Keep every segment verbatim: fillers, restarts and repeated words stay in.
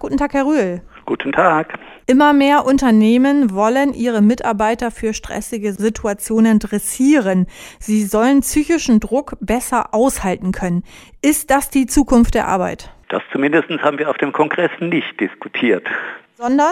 Guten Tag, Herr Rühl. Guten Tag. Immer mehr Unternehmen wollen ihre Mitarbeiter für stressige Situationen dressieren. Sie sollen psychischen Druck besser aushalten können. Ist das die Zukunft der Arbeit? Das zumindest haben wir auf dem Kongress nicht diskutiert. Sondern?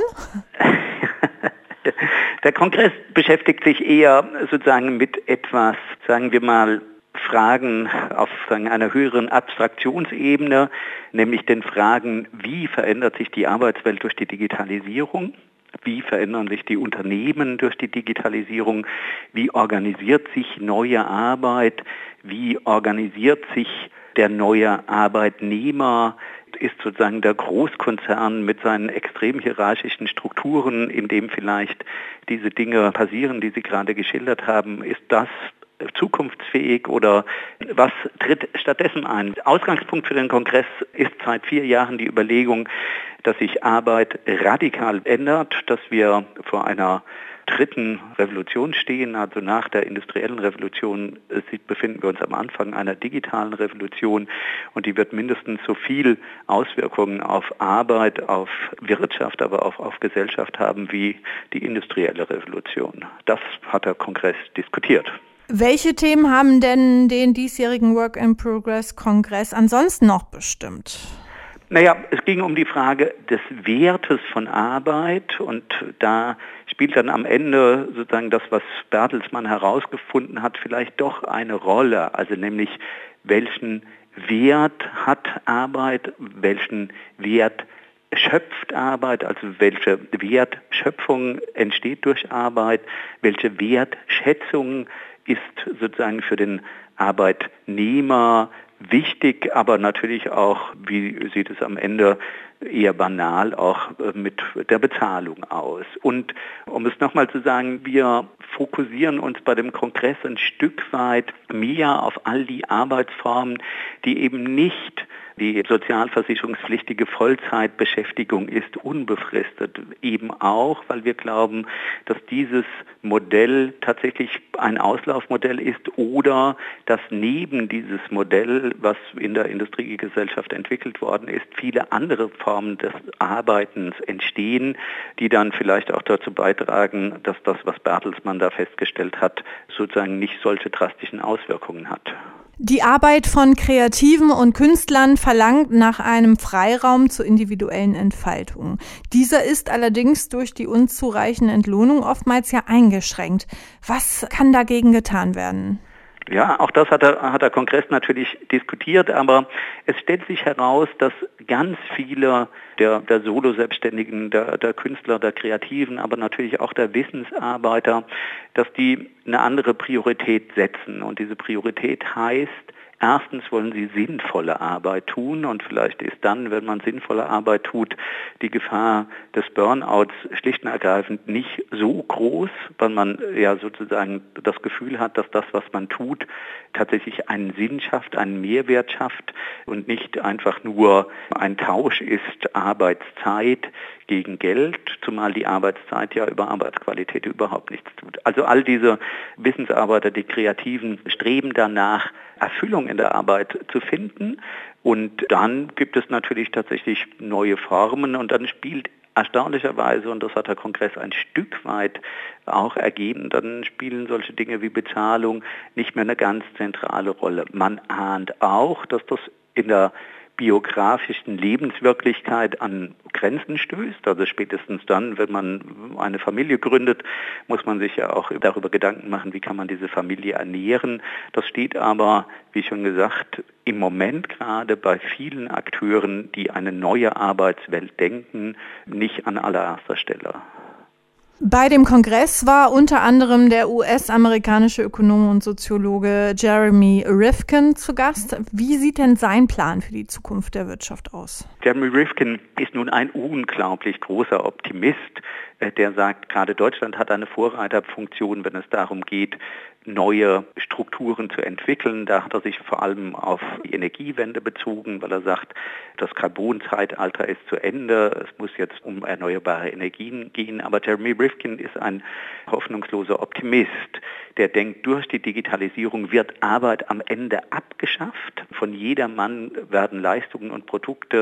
Der Kongress beschäftigt sich eher sozusagen mit etwas, sagen wir mal, Fragen auf sagen, einer höheren Abstraktionsebene, nämlich den Fragen, wie verändert sich die Arbeitswelt durch die Digitalisierung? Wie verändern sich die Unternehmen durch die Digitalisierung? Wie organisiert sich neue Arbeit? Wie organisiert sich der neue Arbeitnehmer? Ist sozusagen der Großkonzern mit seinen extrem hierarchischen Strukturen, in dem vielleicht diese Dinge passieren, die Sie gerade geschildert haben, ist das zukunftsfähig oder was tritt stattdessen ein? Ausgangspunkt für den Kongress ist seit vier Jahren die Überlegung, dass sich Arbeit radikal ändert, dass wir vor einer dritten Revolution stehen, also nach der industriellen Revolution befinden wir uns am Anfang einer digitalen Revolution und die wird mindestens so viel Auswirkungen auf Arbeit, auf Wirtschaft, aber auch auf Gesellschaft haben wie die industrielle Revolution. Das hat der Kongress diskutiert. Welche Themen haben denn den diesjährigen Work-in-Progress-Kongress ansonsten noch bestimmt? Naja, es ging um die Frage des Wertes von Arbeit und da spielt dann am Ende sozusagen das, was Bertelsmann herausgefunden hat, vielleicht doch eine Rolle. Also nämlich, welchen Wert hat Arbeit, welchen Wert schöpft Arbeit, also welche Wertschöpfung entsteht durch Arbeit, welche Wertschätzung ist sozusagen für den Arbeitnehmer wichtig, aber natürlich auch, wie sieht es am Ende eher banal, auch mit der Bezahlung aus. Und um es nochmal zu sagen, wir fokussieren uns bei dem Kongress ein Stück weit mehr auf all die Arbeitsformen, die eben nicht die sozialversicherungspflichtige Vollzeitbeschäftigung ist, unbefristet. Eben auch, weil wir glauben, dass dieses Modell tatsächlich ein Auslaufmodell ist oder dass neben dieses Modell, was in der Industriegesellschaft entwickelt worden ist, viele andere Formen des Arbeitens entstehen, die dann vielleicht auch dazu beitragen, dass das, was Bertelsmann da festgestellt hat, sozusagen nicht solche drastischen Auswirkungen hat. Die Arbeit von Kreativen und Künstlern verlangt nach einem Freiraum zur individuellen Entfaltung. Dieser ist allerdings durch die unzureichende Entlohnung oftmals ja eingeschränkt. Was kann dagegen getan werden? Ja, auch das hat der, hat der Kongress natürlich diskutiert, aber es stellt sich heraus, dass ganz viele der, der Solo-Selbstständigen, der, der Künstler, der Kreativen, aber natürlich auch der Wissensarbeiter, dass die eine andere Priorität setzen. Und diese Priorität heißt, erstens wollen sie sinnvolle Arbeit tun und vielleicht ist dann, wenn man sinnvolle Arbeit tut, die Gefahr des Burnouts schlicht und ergreifend nicht so groß, weil man ja sozusagen das Gefühl hat, dass das, was man tut, tatsächlich einen Sinn schafft, einen Mehrwert schafft und nicht einfach nur ein Tausch ist, Arbeitszeit gegen Geld, zumal die Arbeitszeit ja über Arbeitsqualität überhaupt nichts tut. Also all diese Wissensarbeiter, die Kreativen, streben danach, Erfüllung in der Arbeit zu finden. Und dann gibt es natürlich tatsächlich neue Formen und dann spielt erstaunlicherweise, und das hat der Kongress ein Stück weit auch ergeben, dann spielen solche Dinge wie Bezahlung nicht mehr eine ganz zentrale Rolle. Man ahnt auch, dass das in der biografischen Lebenswirklichkeit an Grenzen stößt. Also spätestens dann, wenn man eine Familie gründet, muss man sich ja auch darüber Gedanken machen, wie kann man diese Familie ernähren. Das steht aber, wie schon gesagt, im Moment gerade bei vielen Akteuren, die eine neue Arbeitswelt denken, nicht an allererster Stelle. Bei dem Kongress war unter anderem der U S-amerikanische Ökonom und Soziologe Jeremy Rifkin zu Gast. Wie sieht denn sein Plan für die Zukunft der Wirtschaft aus? Jeremy Rifkin ist nun ein unglaublich großer Optimist, der sagt, gerade Deutschland hat eine Vorreiterfunktion, wenn es darum geht, neue Strukturen zu entwickeln. Da hat er sich vor allem auf die Energiewende bezogen, weil er sagt, das Carbonzeitalter ist zu Ende, es muss jetzt um erneuerbare Energien gehen. Aber Jeremy Rifkin ist ein hoffnungsloser Optimist, der denkt, durch die Digitalisierung wird Arbeit am Ende abgeschafft. Von jedermann werden Leistungen und Produkte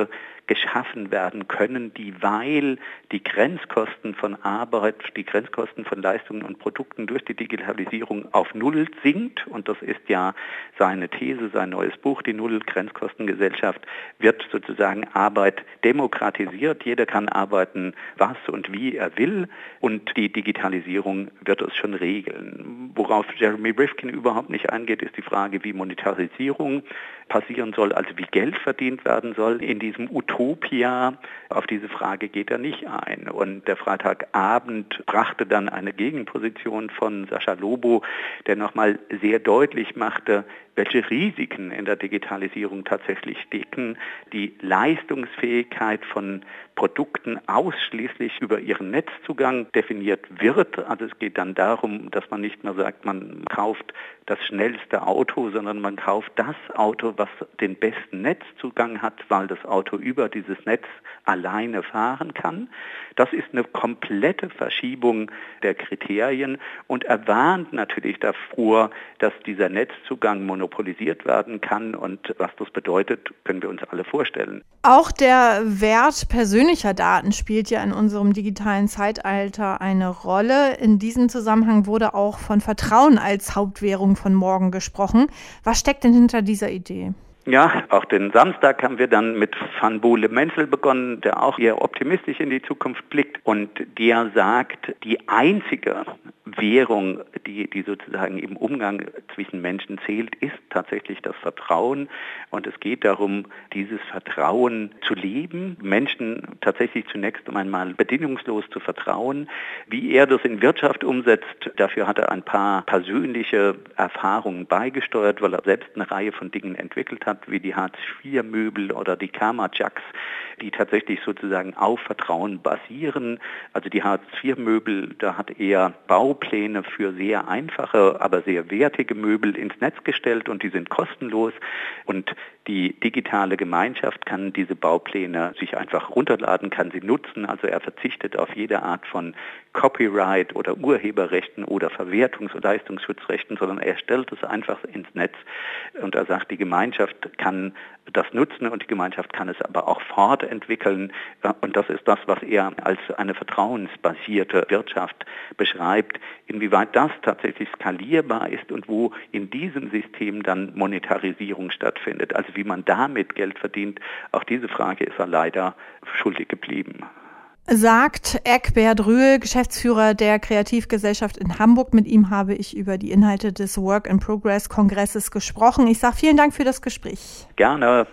geschaffen werden können, die, weil die Grenzkosten von Arbeit, die Grenzkosten von Leistungen und Produkten durch die Digitalisierung auf Null sinkt. Und das ist ja seine These, sein neues Buch, die Null-Grenzkostengesellschaft, wird sozusagen Arbeit demokratisiert. Jeder kann arbeiten, was und wie er will. Und die Digitalisierung wird es schon regeln. Worauf Jeremy Rifkin überhaupt nicht eingeht, ist die Frage, wie Monetarisierung passieren soll, also wie Geld verdient werden soll. In diesem Utopia, auf diese Frage geht er nicht ein. Und der Freitagabend brachte dann eine Gegenposition von Sascha Lobo, der nochmal sehr deutlich machte, welche Risiken in der Digitalisierung tatsächlich stecken. Die Leistungsfähigkeit von Produkten ausschließlich über ihren Netzzugang definiert wird. Also es geht dann darum, dass man nicht mehr sagt, man kauft das schnellste Auto, sondern man kauft das Auto, was den besten Netzzugang hat, weil das Auto über dieses Netz alleine fahren kann. Das ist eine komplette Verschiebung der Kriterien und er warnt natürlich davor, dass dieser Netzzugang monopolisiert werden kann und was das bedeutet, können wir uns alle vorstellen. Auch der Wert persönlicher Daten spielt ja in unserem digitalen Zeitalter eine Rolle. In diesem Zusammenhang wurde auch von Vertrauen als Hauptwährung von morgen gesprochen. Was steckt denn hinter dieser Idee? Ja, auch den Samstag haben wir dann mit Van Boele Menzel begonnen, der auch eher optimistisch in die Zukunft blickt und der sagt, die einzige Währung, die, die sozusagen im Umgang zwischen Menschen zählt, ist tatsächlich das Vertrauen. Und es geht darum, dieses Vertrauen zu leben, Menschen tatsächlich zunächst einmal bedingungslos zu vertrauen. Wie er das in Wirtschaft umsetzt, dafür hat er ein paar persönliche Erfahrungen beigesteuert, weil er selbst eine Reihe von Dingen entwickelt hat, wie die Hartz vier Möbel oder die Karma-Jugs, die tatsächlich sozusagen auf Vertrauen basieren. Also die Hartz vier Möbel, da hat er Baupläne für sehr einfache, aber sehr wertige Möbel ins Netz gestellt und die sind kostenlos. Und die digitale Gemeinschaft kann diese Baupläne sich einfach runterladen, kann sie nutzen. Also er verzichtet auf jede Art von Copyright oder Urheberrechten oder Verwertungs- und Leistungsschutzrechten, sondern er stellt es einfach ins Netz und er sagt, die Gemeinschaft kann das nutzen und die Gemeinschaft kann es aber auch fortentwickeln. Und das ist das, was er als eine vertrauensbasierte Wirtschaft beschreibt. Inwieweit das tatsächlich skalierbar ist und wo in diesem System dann Monetarisierung stattfindet, also wie man damit Geld verdient, auch diese Frage ist er leider schuldig geblieben. Sagt Eckbert Rühl, Geschäftsführer der Kreativgesellschaft in Hamburg. Mit ihm habe ich über die Inhalte des Work-in-Progress-Kongresses gesprochen. Ich sage vielen Dank für das Gespräch. Gerne.